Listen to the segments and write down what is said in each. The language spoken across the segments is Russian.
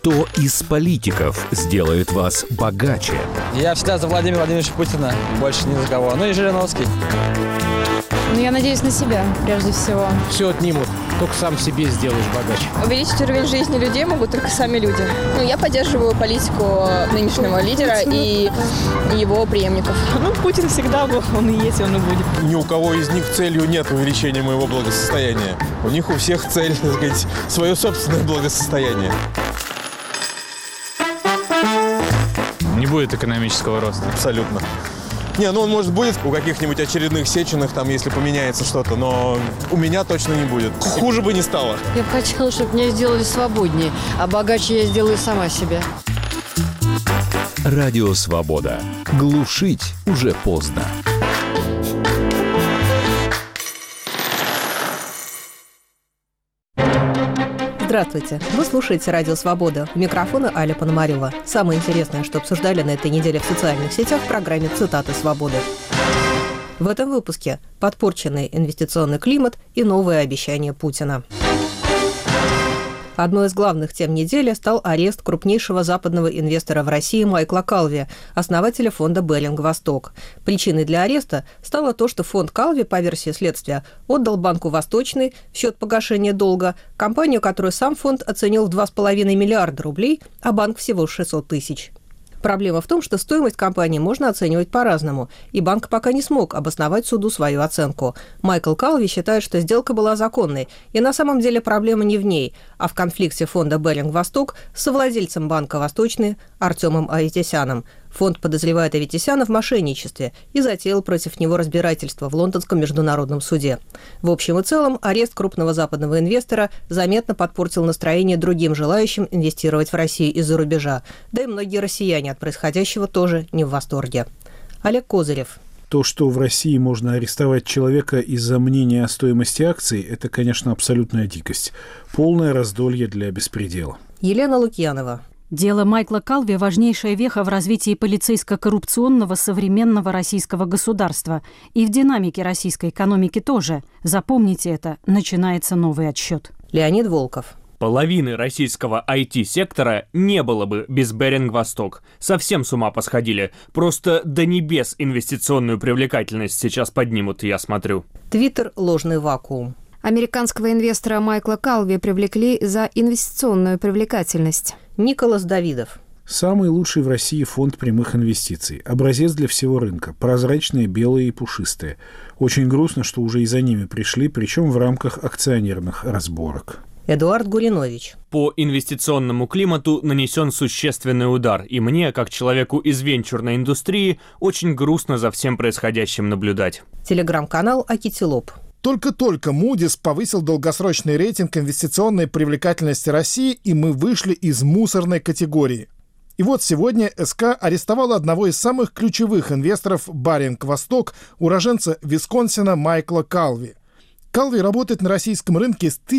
Кто из политиков сделает вас богаче? Я всегда за Владимира Владимировича Путина, больше ни за кого. Ну и Жириновский. Я надеюсь на себя, прежде всего. Все отнимут, только сам себе сделаешь богаче. Увеличить уровень жизни людей могут только сами люди. Я поддерживаю политику нынешнего лидера и его преемников. Путин всегда был, он и есть, он и будет. Ни у кого из них целью нет увеличения моего благосостояния. У них у всех цель, так сказать, свое собственное благосостояние. Не будет экономического роста. Абсолютно. Он, может, будет у каких-нибудь очередных Сеченых, там, если поменяется что-то, но у меня точно не будет. Хуже бы не стало. Я бы хотела, чтобы меня сделали свободнее, а богаче я сделаю сама себя. Радио «Свобода». Глушить уже поздно. Здравствуйте! Вы слушаете «Радио Свобода». У микрофона Аля Пономарева. Самое интересное, что обсуждали на этой неделе в социальных сетях в программе «Цитаты свободы». В этом выпуске подпорченный инвестиционный климат и новые обещания Путина. Одной из главных тем недели стал арест крупнейшего западного инвестора в России Майкла Калви, основателя фонда «Беллинг-Восток». Причиной для ареста стало то, что фонд Калви, по версии следствия, отдал Банку Восточный в счет погашения долга компанию, которую сам фонд оценил в 2,5 миллиарда рублей, а банк всего 600 тысяч. Проблема в том, что стоимость компании можно оценивать по-разному, и банк пока не смог обосновать суду свою оценку. Майкл Калви считает, что сделка была законной, и на самом деле проблема не в ней, а в конфликте фонда «Беллинг-Восток» с совладельцем банка «Восточный» Артемом Аветисяном. Фонд подозревает Аветисяна в мошенничестве и затеял против него разбирательство в Лондонском международном суде. В общем и целом, арест крупного западного инвестора заметно подпортил настроение другим желающим инвестировать в Россию из-за рубежа. Да и многие россияне от происходящего тоже не в восторге. Олег Козырев. То, что в России можно арестовать человека из-за мнения о стоимости акций, это, конечно, абсолютная дикость. Полное раздолье для беспредела. Елена Лукьянова. Дело Майкла Калви – важнейшая веха в развитии полицейско-коррупционного современного российского государства. И в динамике российской экономики тоже. Запомните это, начинается новый отсчет. Леонид Волков. Половины российского IT-сектора не было бы без Беллинг-Восток. Совсем с ума посходили. Просто до небес инвестиционную привлекательность сейчас поднимут, я смотрю. Твиттер – ложный вакуум. Американского инвестора Майкла Калви привлекли за инвестиционную привлекательность. Николас Давидов. Самый лучший в России фонд прямых инвестиций. Образец для всего рынка. Прозрачные, белые и пушистые. Очень грустно, что уже и за ними пришли, причем в рамках акционерных разборок. Эдуард Гуринович. По инвестиционному климату нанесен существенный удар, и мне, как человеку из венчурной индустрии, очень грустно за всем происходящим наблюдать. Телеграм-канал Акитилоп. Только-только Moody's повысил долгосрочный рейтинг инвестиционной привлекательности России, и мы вышли из мусорной категории. И вот сегодня СК арестовала одного из самых ключевых инвесторов «Беллинг-Восток», уроженца Висконсина Майкла Калви. Калви работает на российском рынке с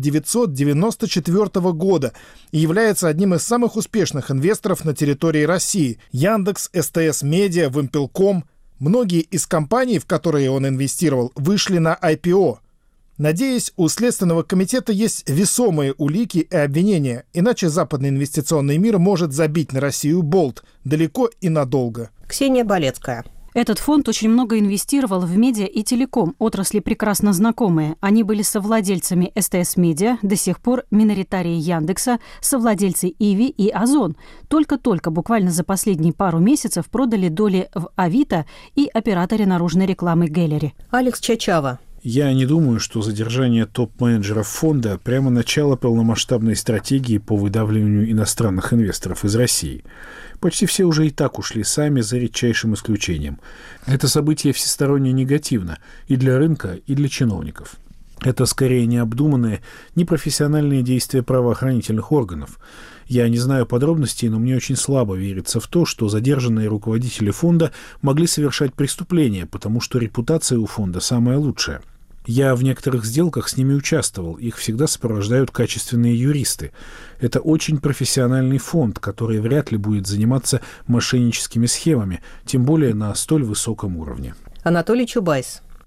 1994 года и является одним из самых успешных инвесторов на территории России. Яндекс, СТС Медиа, Вимпелком. Многие из компаний, в которые он инвестировал, вышли на IPO. Надеюсь, у Следственного комитета есть весомые улики и обвинения, иначе западный инвестиционный мир может забить на Россию болт далеко и надолго. Ксения Болецкая. Этот фонд очень много инвестировал в медиа и телеком, отрасли прекрасно знакомые. Они были совладельцами СТС Медиа, до сих пор миноритарии Яндекса, совладельцы Иви и Озон. Только-только, буквально за последние пару месяцев, продали доли в Авито и операторе наружной рекламы Гэллери. Алекс Чачава. Я не думаю, что задержание топ-менеджеров фонда прямо начало полномасштабной стратегии по выдавливанию иностранных инвесторов из России. Почти все уже и так ушли сами, за редчайшим исключением. Это событие всесторонне негативно и для рынка, и для чиновников. Это скорее необдуманные, непрофессиональные действия правоохранительных органов. Я не знаю подробностей, но мне очень слабо верится в то, что задержанные руководители фонда могли совершать преступления, потому что репутация у фонда самая лучшая. Я в некоторых сделках с ними участвовал, их всегда сопровождают качественные юристы. Это очень профессиональный фонд, который вряд ли будет заниматься мошенническими схемами, тем более на столь высоком уровне. Анатолий Чубайс.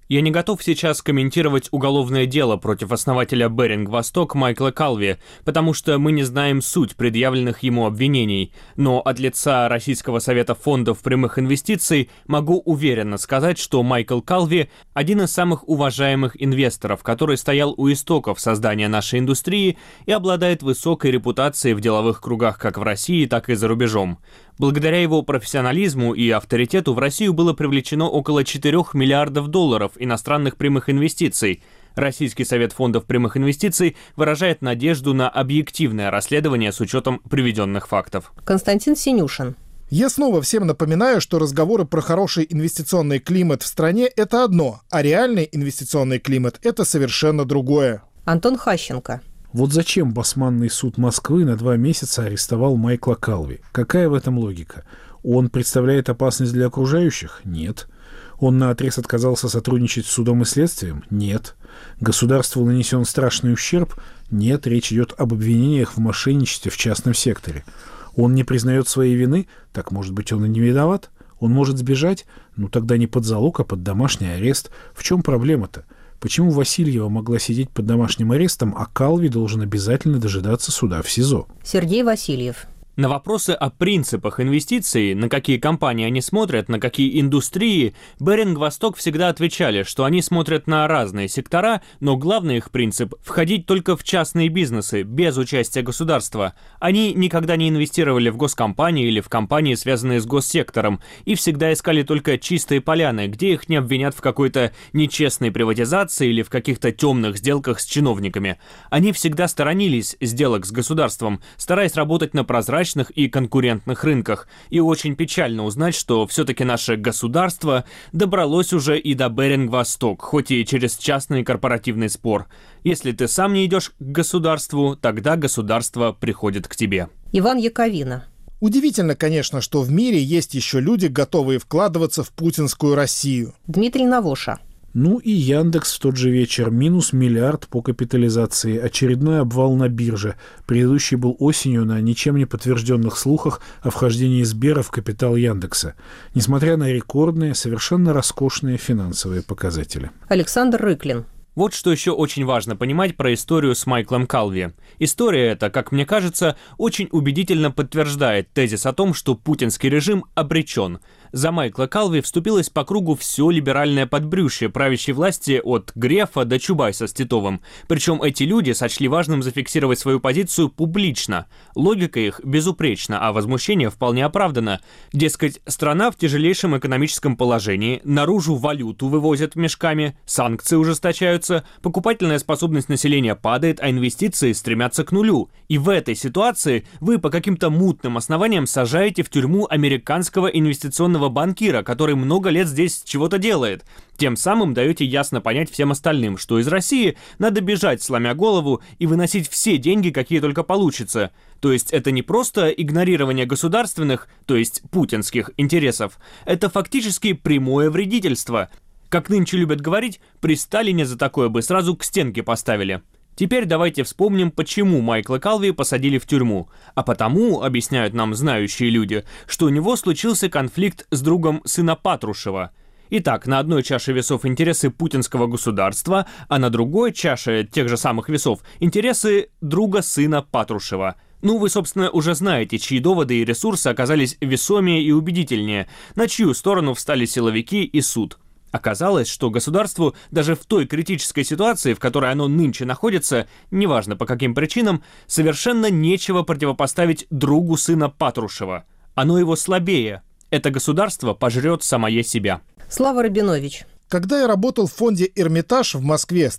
Я не готов сейчас комментировать уголовное дело против основателя Беринг Восток Майкла Калви, потому что мы не знаем суть предъявленных ему обвинений, но от лица Российского совета фондов прямых инвестиций могу уверенно сказать, что Майкл Калви – один из самых уважаемых инвесторов, который стоял у истоков создания нашей индустрии и обладает высокой репутацией в деловых кругах как в России, так и за рубежом. Благодаря его профессионализму и авторитету в Россию было привлечено около 4 миллиардов долларов иностранных прямых инвестиций. Российский совет фондов прямых инвестиций выражает надежду на объективное расследование с учетом приведенных фактов. Константин Синюшин. Я снова всем напоминаю, что разговоры про хороший инвестиционный климат в стране – это одно, а реальный инвестиционный климат – это совершенно другое. Антон Хащенко. Вот зачем Басманный суд Москвы на 2 месяца арестовал Майкла Калви? Какая в этом логика? Он представляет опасность для окружающих? Нет. Он наотрез отказался сотрудничать с судом и следствием? Нет. Государству нанесен страшный ущерб? Нет. Речь идет об обвинениях в мошенничестве в частном секторе. Он не признает своей вины? Так, может быть, он и не виноват? Он может сбежать? Ну, тогда не под залог, а под домашний арест. В чем проблема-то? Почему Васильева могла сидеть под домашним арестом, а Калви должен обязательно дожидаться суда в СИЗО? Сергей Васильев. На вопросы о принципах инвестиций, на какие компании они смотрят, на какие индустрии, Беринг Восток всегда отвечали, что они смотрят на разные сектора, но главный их принцип – входить только в частные бизнесы, без участия государства. Они никогда не инвестировали в госкомпании или в компании, связанные с госсектором, и всегда искали только чистые поляны, где их не обвинят в какой-то нечестной приватизации или в каких-то темных сделках с чиновниками. Они всегда сторонились сделок с государством, стараясь работать на прозрачность и конкурентных рынках. И очень печально узнать, что все-таки наше государство добралось уже и до Беринг Восток, хоть и через частный корпоративный спор. Если ты сам не идешь к государству, тогда государство приходит к тебе. Иван Яковина. Удивительно, конечно, что в мире есть еще люди, готовые вкладываться в путинскую Россию. Дмитрий Навоша. Ну и Яндекс в тот же вечер. Минус миллиард по капитализации. Очередной обвал на бирже. Предыдущий был осенью на ничем не подтвержденных слухах о вхождении Сбера в капитал Яндекса. Несмотря на рекордные, совершенно роскошные финансовые показатели. Александр Рыклин. Вот что еще очень важно понимать про историю с Майклом Калви. История эта, как мне кажется, очень убедительно подтверждает тезис о том, что путинский режим обречен. За Майкла Калви вступилось по кругу все либеральное подбрюшье правящей власти от Грефа до Чубайса с Титовым. Причем эти люди сочли важным зафиксировать свою позицию публично. Логика их безупречна, а возмущение вполне оправдано. Дескать, страна в тяжелейшем экономическом положении, наружу валюту вывозят мешками, санкции ужесточаются, покупательная способность населения падает, а инвестиции стремятся к нулю. И в этой ситуации вы по каким-то мутным основаниям сажаете в тюрьму американского инвестиционного банкира, который много лет здесь чего-то делает. Тем самым даете ясно понять всем остальным, что из России надо бежать, сломя голову, и выносить все деньги, какие только получится. То есть это не просто игнорирование государственных, то есть путинских интересов, это фактически прямое вредительство. Как нынче любят говорить, при Сталине за такое бы сразу к стенке поставили. Теперь давайте вспомним, почему Майкла Калви посадили в тюрьму. А потому, объясняют нам знающие люди, что у него случился конфликт с другом сына Патрушева. Итак, на одной чаше весов интересы путинского государства, а на другой чаше тех же самых весов интересы друга сына Патрушева. Ну, вы, собственно, уже знаете, чьи доводы и ресурсы оказались весомее и убедительнее, на чью сторону встали силовики и суд. Оказалось, что государству даже в той критической ситуации, в которой оно нынче находится, неважно по каким причинам, совершенно нечего противопоставить другу сына Патрушева. Оно его слабее. Это государство пожрет самое себя. Слава Рабинович. Когда я работал в фонде «Эрмитаж» в Москве с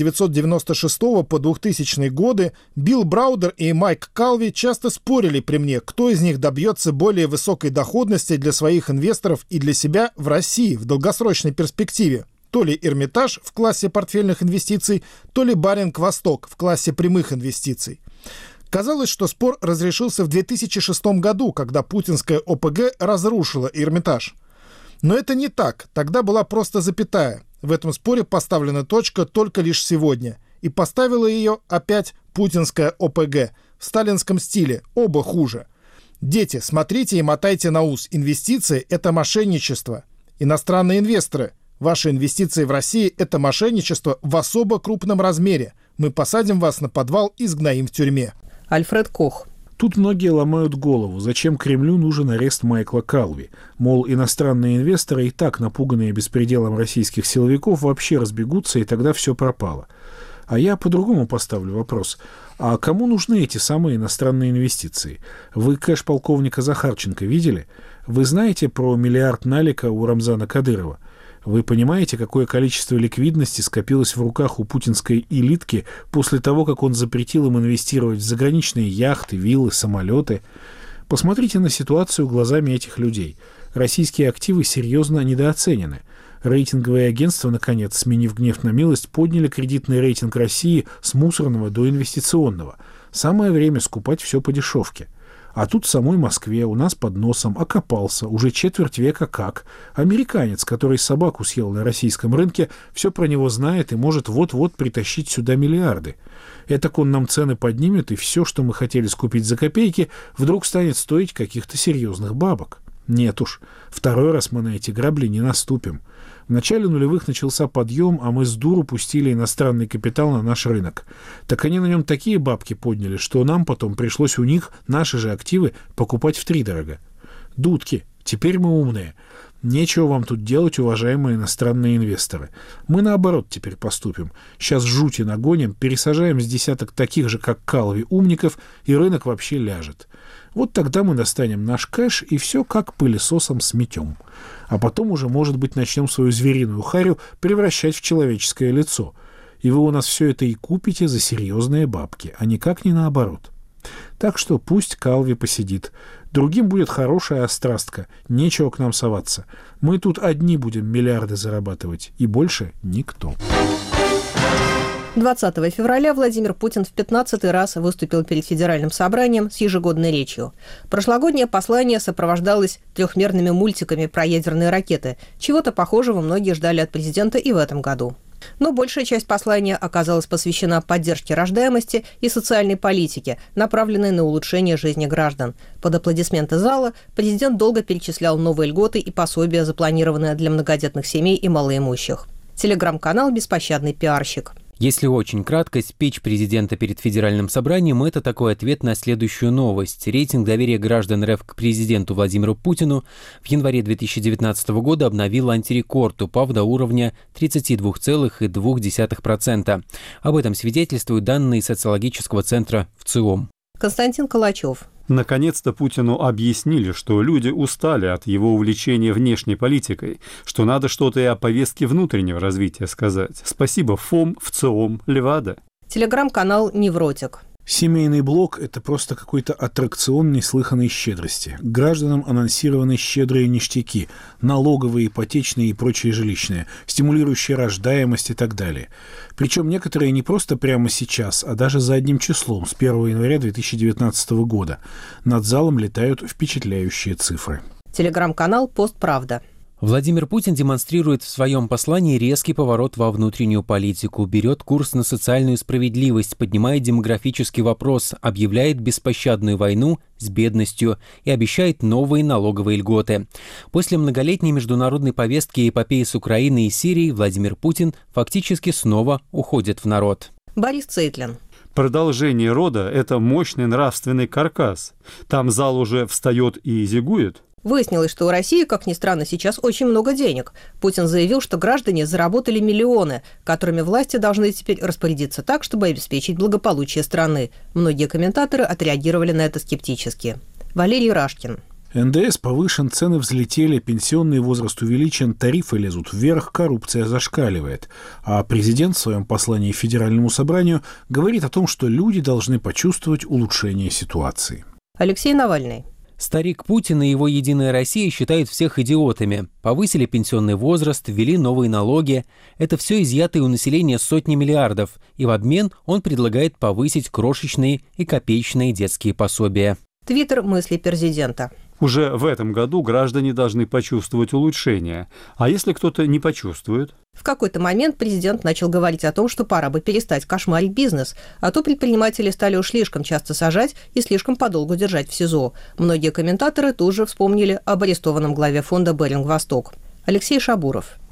1996 по 2000 годы, Билл Браудер и Майк Калви часто спорили при мне, кто из них добьется более высокой доходности для своих инвесторов и для себя в России в долгосрочной перспективе. То ли «Эрмитаж» в классе портфельных инвестиций, то ли «Беринг Восток» в классе прямых инвестиций. Казалось, что спор разрешился в 2006 году, когда путинская ОПГ разрушила «Эрмитаж». Но это не так. Тогда была просто запятая. В этом споре поставлена точка только лишь сегодня. И поставила ее опять путинская ОПГ. В сталинском стиле. Оба хуже. Дети, смотрите и мотайте на ус. Инвестиции – это мошенничество. Иностранные инвесторы. Ваши инвестиции в России – это мошенничество в особо крупном размере. Мы посадим вас на подвал и сгноим в тюрьме. Альфред Кох. Тут многие ломают голову, зачем Кремлю нужен арест Майкла Калви. Мол, иностранные инвесторы, и так напуганные беспределом российских силовиков, вообще разбегутся, и тогда все пропало. А я по-другому поставлю вопрос. А кому нужны эти самые иностранные инвестиции? Вы кэш полковника Захарченко видели? Вы знаете про миллиард налика у Рамзана Кадырова? Вы понимаете, какое количество ликвидности скопилось в руках у путинской элитки после того, как он запретил им инвестировать в заграничные яхты, виллы, самолеты? Посмотрите на ситуацию глазами этих людей. Российские активы серьезно недооценены. Рейтинговые агентства, наконец, сменив гнев на милость, подняли кредитный рейтинг России с мусорного до инвестиционного. Самое время скупать все по дешевке. А тут в самой Москве у нас под носом окопался уже четверть века как американец, который собаку съел на российском рынке, все про него знает и может вот-вот притащить сюда миллиарды. Этак он нам цены поднимет, и все, что мы хотели скупить за копейки, вдруг станет стоить каких-то серьезных бабок. Нет уж, второй раз мы на эти грабли не наступим. В начале нулевых начался подъем, а мы с дуру пустили иностранный капитал на наш рынок. Так они на нем такие бабки подняли, что нам потом пришлось у них наши же активы покупать втридорога. Дудки, теперь мы умные. Нечего вам тут делать, уважаемые иностранные инвесторы. Мы наоборот теперь поступим. Сейчас жути нагоним, пересажаем с десяток таких же, как Калви, умников, и рынок вообще ляжет. Вот тогда мы достанем наш кэш и все как пылесосом сметем. А потом уже, может быть, начнем свою звериную харю превращать в человеческое лицо. И вы у нас все это и купите за серьезные бабки, а никак не наоборот. Так что пусть Калви посидит. Другим будет хорошая острастка, нечего к нам соваться. Мы тут одни будем миллиарды зарабатывать, и больше никто. 20 февраля Владимир Путин в 15-й раз выступил перед Федеральным собранием с ежегодной речью. Прошлогоднее послание сопровождалось трехмерными мультиками про ядерные ракеты. Чего-то похожего многие ждали от президента и в этом году. Но большая часть послания оказалась посвящена поддержке рождаемости и социальной политике, направленной на улучшение жизни граждан. Под аплодисменты зала президент долго перечислял новые льготы и пособия, запланированные для многодетных семей и малоимущих. Телеграм-канал «Беспощадный пиарщик». Если очень кратко, спич президента перед Федеральным собранием – это такой ответ на следующую новость. Рейтинг доверия граждан РФ к президенту Владимиру Путину в январе 2019 года обновил антирекорд, упав до уровня 32,2%. Об этом свидетельствуют данные социологического центра ВЦИОМ. Константин Калачев. Наконец-то Путину объяснили, что люди устали от его увлечения внешней политикой, что надо что-то и о повестке внутреннего развития сказать. Спасибо ФОМ, ВЦИОМ, Левада. Телеграм-канал «Невротик». Семейный блок – это просто какой-то аттракцион неслыханной щедрости. Гражданам анонсированы щедрые ништяки – налоговые, ипотечные и прочие жилищные, стимулирующие рождаемость и так далее. Причем некоторые не просто прямо сейчас, а даже задним числом с 1 января 2019 года. Над залом летают впечатляющие цифры. Телеграм-канал «Постправда». Владимир Путин демонстрирует в своем послании резкий поворот во внутреннюю политику, берет курс на социальную справедливость, поднимает демографический вопрос, объявляет беспощадную войну с бедностью и обещает новые налоговые льготы. После многолетней международной повестки и эпопеи с Украиной и Сирией Владимир Путин фактически снова уходит в народ. Борис Цейтлин. Продолжение рода – это мощный нравственный каркас. Там зал уже встает и зигует. Выяснилось, что у России, как ни странно, сейчас очень много денег. Путин заявил, что граждане заработали миллионы, которыми власти должны теперь распорядиться так, чтобы обеспечить благополучие страны. Многие комментаторы отреагировали на это скептически. Валерий Рашкин. НДС повышен, цены взлетели, пенсионный возраст увеличен, тарифы лезут вверх, коррупция зашкаливает. А президент в своем послании Федеральному собранию говорит о том, что люди должны почувствовать улучшение ситуации. Алексей Навальный. Старик Путин и его «Единая Россия» считают всех идиотами. Повысили пенсионный возраст, ввели новые налоги. Это все изъятые у населения сотни миллиардов. И в обмен он предлагает повысить крошечные и копеечные детские пособия. Твиттер мысли президента. Уже в этом году граждане должны почувствовать улучшение. А если кто-то не почувствует? В какой-то момент президент начал говорить о том, что пора бы перестать кошмарить бизнес, а то предприниматели стали уж слишком часто сажать и слишком подолгу держать в СИЗО. Многие комментаторы тут же вспомнили об арестованном главе фонда «Беринг-Восток». Алексей Шабуров.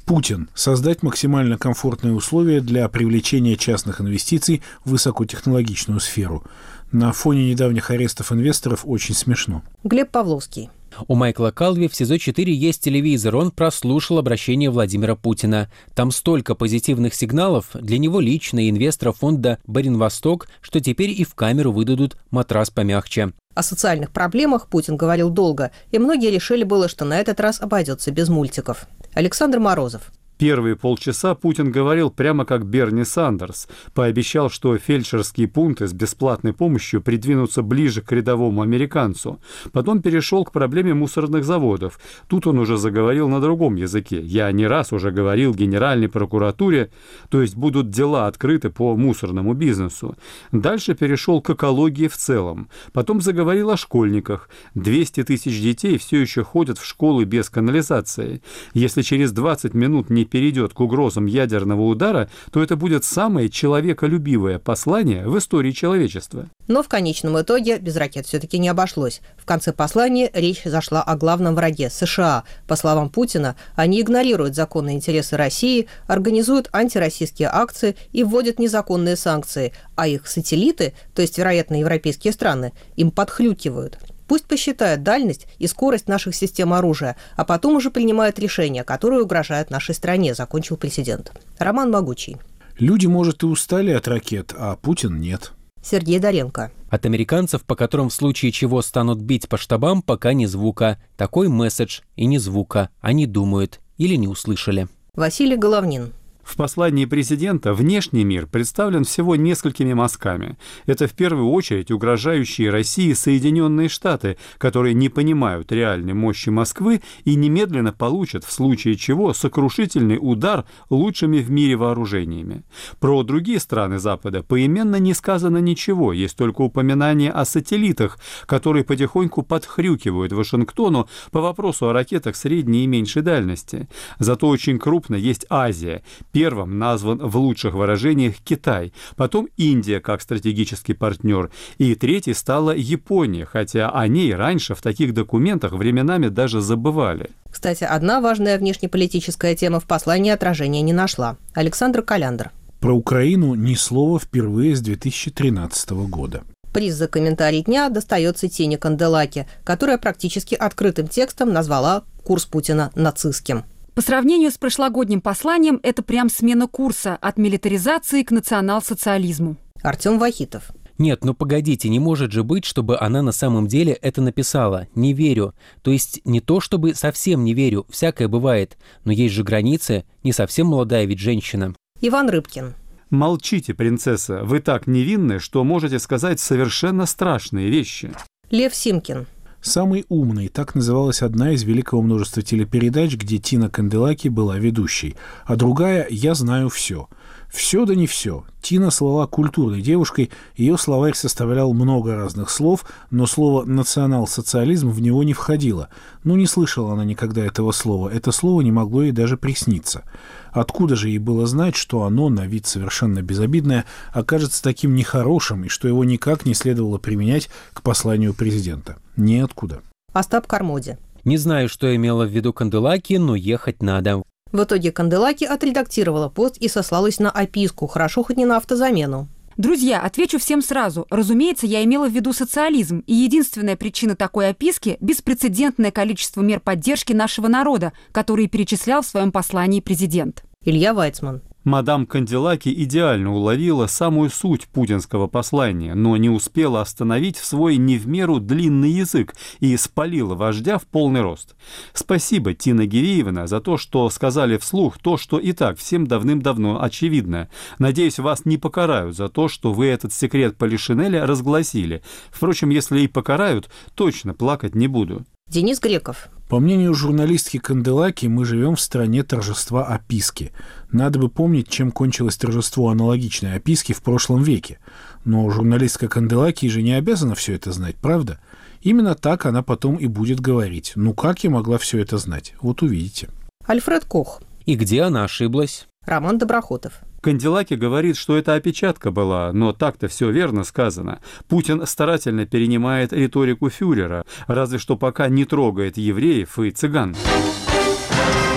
Путин. Создать максимально комфортные условия для привлечения частных инвестиций в высокотехнологичную сферу. На фоне недавних арестов инвесторов очень смешно. Глеб Павловский. У Майкла Калви в СИЗО-4 есть телевизор. Он прослушал обращение Владимира Путина. Там столько позитивных сигналов для него лично и инвесторов фонда «Беринвосток», что теперь и в камеру выдадут матрас помягче. О социальных проблемах Путин говорил долго, и многие решили было, что на этот раз обойдется без мультиков. Александр Морозов. Первые полчаса Путин говорил прямо как Берни Сандерс. Пообещал, что фельдшерские пункты с бесплатной помощью придвинутся ближе к рядовому американцу. Потом перешел к проблеме мусорных заводов. Тут он уже заговорил на другом языке. Я не раз уже говорил Генеральной прокуратуре, то есть будут дела открыты по мусорному бизнесу. Дальше перешел к экологии в целом. Потом заговорил о школьниках. 200 тысяч детей все еще ходят в школы без канализации. Если через 20 минут не перейдет к угрозам ядерного удара, то это будет самое человеколюбивое послание в истории человечества. Но в конечном итоге без ракет все-таки не обошлось. В конце послания речь зашла о главном враге – США. По словам Путина, они игнорируют законные интересы России, организуют антироссийские акции и вводят незаконные санкции, а их сателлиты, то есть, вероятно, европейские страны, им подхлюкивают. Пусть посчитают дальность и скорость наших систем оружия, а потом уже принимают решения, которые угрожают нашей стране, закончил президент. Роман Могучий. Люди, может, и устали от ракет, а Путин нет. Сергей Доренко. От американцев, по которым в случае чего станут бить по штабам, пока ни звука. Такой месседж и ни звука. Они думают или не услышали. Василий Головнин. В послании президента внешний мир представлен всего несколькими мазками. Это в первую очередь угрожающие России Соединенные Штаты, которые не понимают реальной мощи Москвы и немедленно получат в случае чего сокрушительный удар лучшими в мире вооружениями. Про другие страны Запада поименно не сказано ничего, есть только упоминание о сателлитах, которые потихоньку подхрюкивают Вашингтону по вопросу о ракетах средней и меньшей дальности. Зато очень крупно есть Азия. Первым назван в лучших выражениях Китай, потом Индия как стратегический партнер, и третьей стала Япония, хотя о ней раньше в таких документах временами даже забывали. Кстати, одна важная внешнеполитическая тема в послании отражения не нашла. Александр Коляндр. Про Украину ни слова впервые с 2013 года. Приз за комментарий дня достается Тине Канделаки, которая практически открытым текстом назвала курс Путина нацистским. По сравнению с прошлогодним посланием, это прям смена курса от милитаризации к национал-социализму. Артем Вахитов. Нет, ну погодите, не может же быть, чтобы она на самом деле это написала. Не верю. То есть не то, чтобы совсем не верю, всякое бывает. Но есть же границы, не совсем молодая ведь женщина. Иван Рыбкин. Молчите, принцесса, вы так невинны, что можете сказать совершенно страшные вещи. Лев Симкин. «Самый умный» – так называлась одна из великого множества телепередач, где Тина Канделаки была ведущей, а другая «Я знаю все». Все да не все. Тина слала культурной девушкой, ее словарь составлял много разных слов, но слово «национал-социализм» в него не входило. Ну, не слышала она никогда этого слова, это слово не могло ей даже присниться. Откуда же ей было знать, что оно, на вид совершенно безобидное, окажется таким нехорошим и что его никак не следовало применять к посланию президента? Ниоткуда. Остап Кармоди. Не знаю, что имела в виду Канделаки, но ехать надо. В итоге Канделаки отредактировала пост и сослалась на описку, хорошо хоть не на автозамену. Друзья, отвечу всем сразу. Разумеется, я имела в виду социализм. И единственная причина такой описки – беспрецедентное количество мер поддержки нашего народа, которые перечислял в своем послании президент. Илья Вайцман. Мадам Канделаки идеально уловила самую суть путинского послания, но не успела остановить в свой не в меру длинный язык и спалила вождя в полный рост. Спасибо, Тина Гиреевна, за то, что сказали вслух то, что и так всем давным-давно очевидно. Надеюсь, вас не покарают за то, что вы этот секрет Полишинеля разгласили. Впрочем, если и покарают, точно плакать не буду. Денис Греков. По мнению журналистки Канделаки, мы живем в стране торжества описки. Надо бы помнить, чем кончилось торжество аналогичной описки в прошлом веке. Но журналистка Канделаки же не обязана все это знать, правда? Именно так она потом и будет говорить. Ну как я могла все это знать? Вот увидите. Альфред Кох. И где она ошиблась? Роман Доброхотов. Канделаки говорит, что это опечатка была, но так-то все верно сказано. Путин старательно перенимает риторику фюрера, разве что пока не трогает евреев и цыган.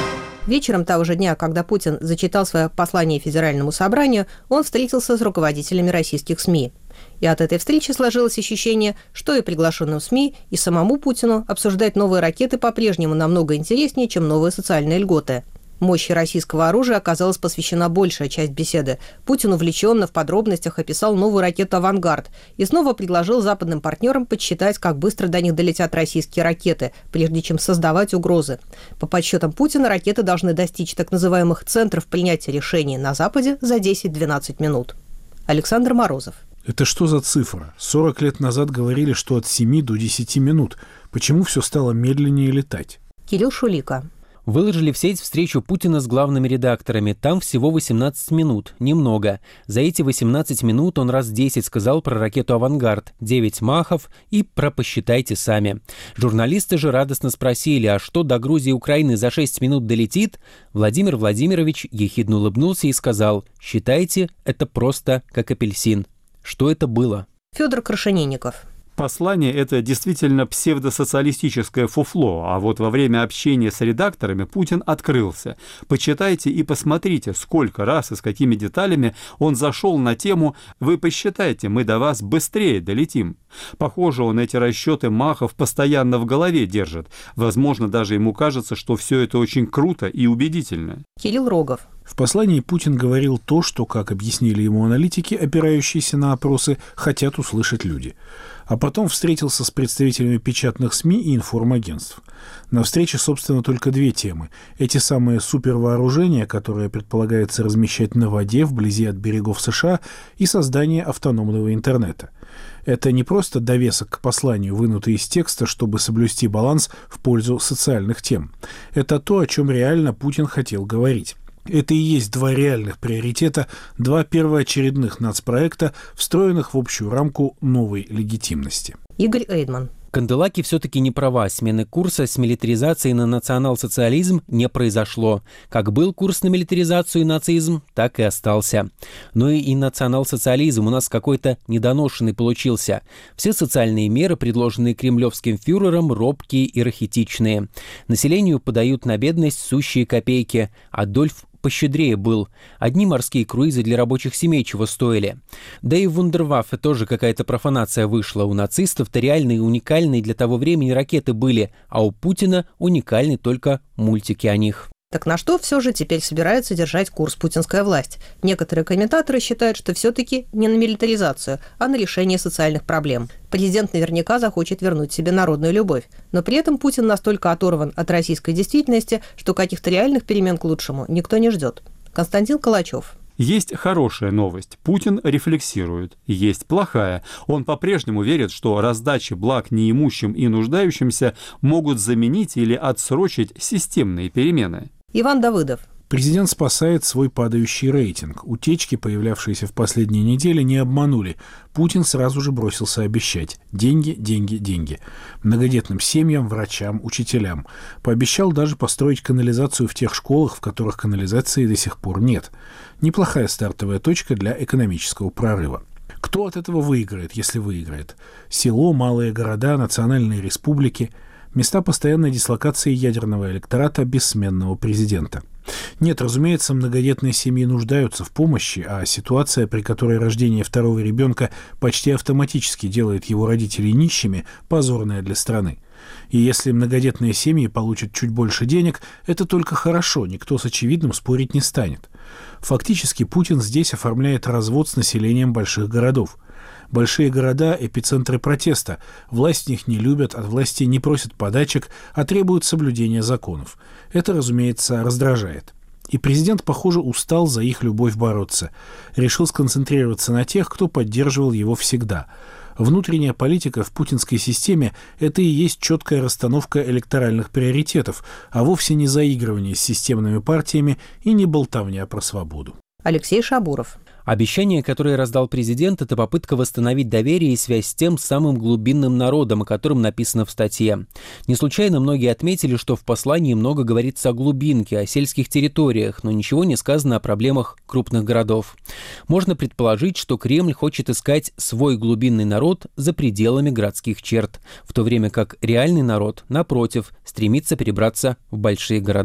Вечером того же дня, когда Путин зачитал свое послание Федеральному собранию, он встретился с руководителями российских СМИ. И от этой встречи сложилось ощущение, что и приглашенным СМИ, и самому Путину обсуждать новые ракеты по-прежнему намного интереснее, чем новые социальные льготы. Мощи российского оружия оказалась посвящена большая часть беседы. Путин увлеченно в подробностях описал новую ракету «Авангард» и снова предложил западным партнерам подсчитать, как быстро до них долетят российские ракеты, прежде чем создавать угрозы. По подсчетам Путина, ракеты должны достичь так называемых центров принятия решений на Западе за 10-12 минут. Александр Морозов. Это что за цифра? 40 лет назад говорили, что от 7 до 10 минут. Почему все стало медленнее летать? Кирилл Шулика. Выложили в сеть встречу Путина с главными редакторами. Там всего 18 минут. Немного. За эти 18 минут он раз 10 сказал про ракету «Авангард», 9 махов и про «посчитайте сами». Журналисты же радостно спросили, а что до Грузии и Украины за 6 минут долетит? Владимир Владимирович ехидно улыбнулся и сказал: «Считайте, это просто как апельсин». Что это было? Федор Крашенинников. Послание – это действительно псевдосоциалистическое фуфло, а вот во время общения с редакторами Путин открылся. Почитайте и посмотрите, сколько раз и с какими деталями он зашел на тему «Вы посчитайте, мы до вас быстрее долетим». Похоже, он эти расчеты махов постоянно в голове держит. Возможно, даже ему кажется, что все это очень круто и убедительно. Кирилл Рогов. В послании Путин говорил то, что, как объяснили ему аналитики, опирающиеся на опросы, хотят услышать люди. А потом встретился с представителями печатных СМИ и информагентств. На встрече, собственно, только две темы. Эти самые супервооружения, которые предполагается размещать на воде вблизи от берегов США, и создание автономного интернета. Это не просто довесок к посланию, вынутый из текста, чтобы соблюсти баланс в пользу социальных тем. Это то, о чем реально Путин хотел говорить. Это и есть два реальных приоритета, два первоочередных нацпроекта, встроенных в общую рамку новой легитимности. Игорь Эйдман. Канделаки все-таки не права. Смены курса с милитаризации на национал-социализм не произошло. Как был курс на милитаризацию и нацизм, так и остался. Но и национал-социализм у нас какой-то недоношенный получился. Все социальные меры, предложенные кремлевским фюрером, робкие и рахитичные. Населению подают на бедность сущие копейки. Адольф пощедрее был. Одни морские круизы для рабочих семей чего стоили. Да и в вундерваффе тоже какая-то профанация вышла. У нацистов-то реальные и уникальные для того времени ракеты были, а у Путина уникальны только мультики о них. Так на что все же теперь собирается держать курс путинская власть? Некоторые комментаторы считают, что все-таки не на милитаризацию, а на решение социальных проблем. Президент наверняка захочет вернуть себе народную любовь. Но при этом Путин настолько оторван от российской действительности, что каких-то реальных перемен к лучшему никто не ждет. Константин Калачев. Есть хорошая новость. Путин рефлексирует. Есть плохая. Он по-прежнему верит, что раздачи благ неимущим и нуждающимся могут заменить или отсрочить системные перемены. Иван Давыдов. Президент спасает свой падающий рейтинг. Утечки, появлявшиеся в последние недели, не обманули. Путин сразу же бросился обещать. Деньги, деньги, деньги. Многодетным семьям, врачам, учителям. Пообещал даже построить канализацию в тех школах, в которых канализации до сих пор нет. Неплохая стартовая точка для экономического прорыва. Кто от этого выиграет, если выиграет? Село, малые города, национальные республики. Места постоянной дислокации ядерного электората бессменного президента. Нет, разумеется, многодетные семьи нуждаются в помощи, а ситуация, при которой рождение второго ребенка почти автоматически делает его родителей нищими, позорная для страны. И если многодетные семьи получат чуть больше денег, это только хорошо, никто с очевидным спорить не станет. Фактически Путин здесь оформляет развод с населением больших городов. Большие города – эпицентры протеста. Власть в них не любят, от власти не просят подачек, а требуют соблюдения законов. Это, разумеется, раздражает. И президент, похоже, устал за их любовь бороться. Решил сконцентрироваться на тех, кто поддерживал его всегда. Внутренняя политика в путинской системе – это и есть четкая расстановка электоральных приоритетов, а вовсе не заигрывание с системными партиями и не болтовня про свободу. Алексей Шабуров. Обещание, которое раздал президент, это попытка восстановить доверие и связь с тем самым глубинным народом, о котором написано в статье. Не случайно многие отметили, что в послании много говорится о глубинке, о сельских территориях, но ничего не сказано о проблемах крупных городов. Можно предположить, что Кремль хочет искать свой глубинный народ за пределами городских черт, в то время как реальный народ, напротив, стремится перебраться в большие города.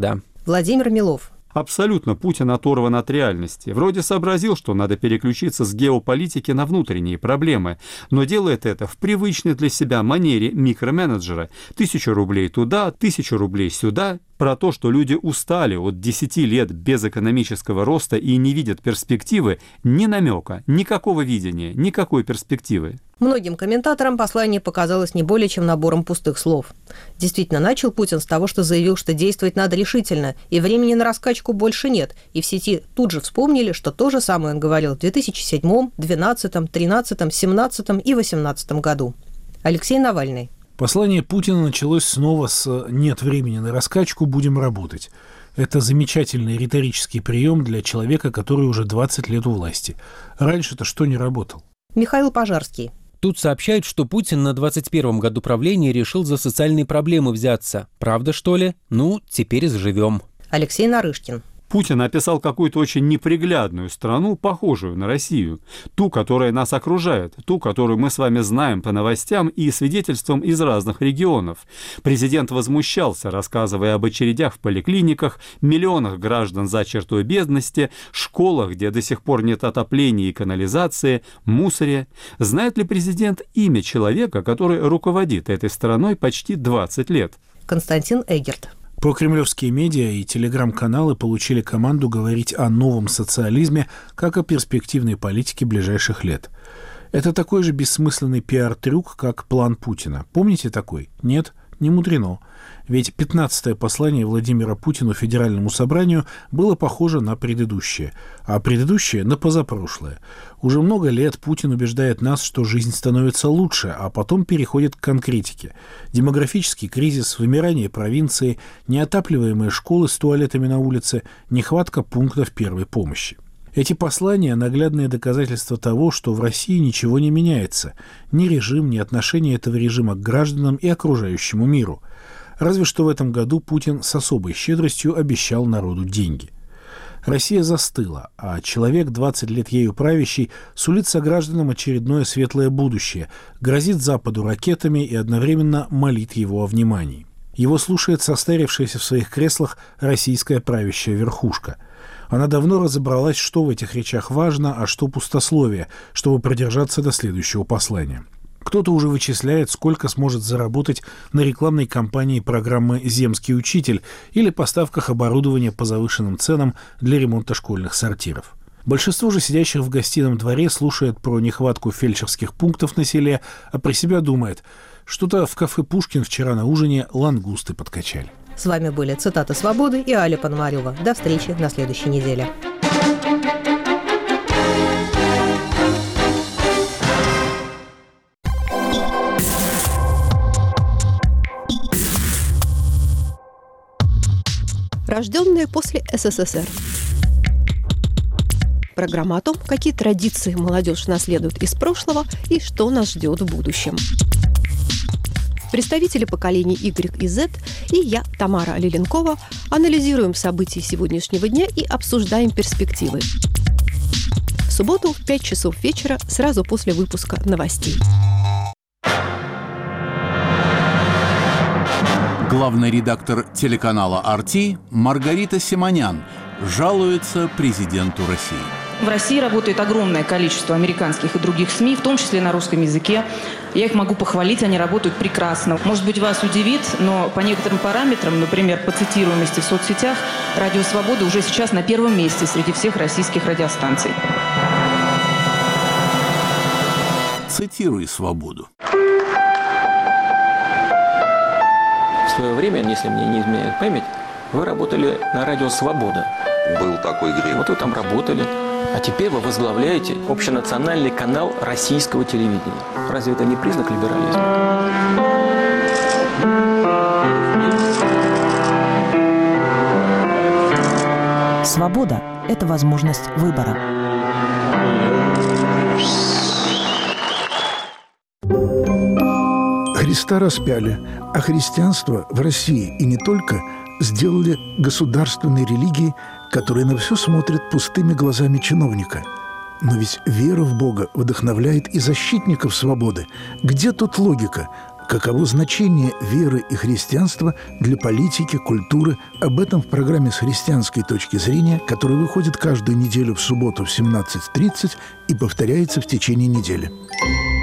Владимир Милов. Абсолютно Путин оторван от реальности. Вроде сообразил, что надо переключиться с геополитики на внутренние проблемы, но делает это в привычной для себя манере микроменеджера. 1000 рублей туда, 1000 рублей сюда. Про то, что люди устали от 10 лет без экономического роста и не видят перспективы, ни намека, никакого видения, никакой перспективы. Многим комментаторам послание показалось не более чем набором пустых слов. Действительно, начал Путин с того, что заявил, что действовать надо решительно, и времени на раскачку больше нет. И в сети тут же вспомнили, что то же самое он говорил в 2007, 2012, 2013, 2017 и 2018 году. Алексей Навальный. Послание Путина началось снова с «нет времени на раскачку, будем работать». Это замечательный риторический прием для человека, который уже 20 лет у власти. Раньше-то что не работал? Михаил Пожарский. Тут сообщают, что Путин на 21-м году правления решил за социальные проблемы взяться. Правда, что ли? Ну, теперь заживем. Алексей Нарышкин. Путин описал какую-то очень неприглядную страну, похожую на Россию. Ту, которая нас окружает, ту, которую мы с вами знаем по новостям и свидетельствам из разных регионов. Президент возмущался, рассказывая об очередях в поликлиниках, миллионах граждан за чертой бедности, школах, где до сих пор нет отопления и канализации, мусоре. Знает ли президент имя человека, который руководит этой страной почти 20 лет? Константин Эггерт. Прокремлевские медиа и телеграм-каналы получили команду говорить о новом социализме как о перспективной политике ближайших лет. Это такой же бессмысленный пиар-трюк, как план Путина. Помните такой? Нет? Не мудрено. Ведь 15-е послание Владимира Путина Федеральному собранию было похоже на предыдущее, а предыдущее — на позапрошлое. Уже много лет Путин убеждает нас, что жизнь становится лучше, а потом переходит к конкретике. Демографический кризис, вымирание провинции, неотапливаемые школы с туалетами на улице, нехватка пунктов первой помощи. Эти послания – наглядные доказательства того, что в России ничего не меняется. Ни режим, ни отношение этого режима к гражданам и окружающему миру. Разве что в этом году Путин с особой щедростью обещал народу деньги. Россия застыла, а человек, 20 лет ею правящий, сулит согражданам очередное светлое будущее, грозит Западу ракетами и одновременно молит его о внимании. Его слушает состарившаяся в своих креслах российская правящая верхушка. Она давно разобралась, что в этих речах важно, а что пустословие, чтобы продержаться до следующего послания. Кто-то уже вычисляет, сколько сможет заработать на рекламной кампании программы «Земский учитель» или поставках оборудования по завышенным ценам для ремонта школьных сортиров. Большинство же сидящих в гостином дворе слушает про нехватку фельдшерских пунктов на селе, а про себя думает: что-то в кафе «Пушкин» вчера на ужине лангусты подкачали. С вами были «Цитаты свободы» и Аля Пономарева. До встречи на следующей неделе. Рожденные после СССР. Программа о том, какие традиции молодежь наследует из прошлого и что нас ждет в будущем. Представители поколений Y и Z и я, Тамара Лиленкова, анализируем события сегодняшнего дня и обсуждаем перспективы. В субботу в 5 часов вечера, сразу после выпуска новостей. Главный редактор телеканала RT Маргарита Симонян жалуется президенту России. В России работает огромное количество американских и других СМИ, в том числе на русском языке. Я их могу похвалить, они работают прекрасно. Может быть, вас удивит, но по некоторым параметрам, например, по цитируемости в соцсетях, «Радио Свобода» уже сейчас на первом месте среди всех российских радиостанций. Цитируй «Свободу». В свое время, если мне не изменяет память, вы работали на радио «Свобода». Был такой грех. Вот вы там работали. А теперь вы возглавляете общенациональный канал российского телевидения. Разве это не признак либерализма? Свобода – это возможность выбора. Христа распяли, а христианство в России и не только сделали государственной религией, которая на все смотрит пустыми глазами чиновника. Но ведь вера в Бога вдохновляет и защитников свободы. Где тут логика? Каково значение веры и христианства для политики, культуры? Об этом в программе «С христианской точки зрения», которая выходит каждую неделю в субботу в 17:30 и повторяется в течение недели.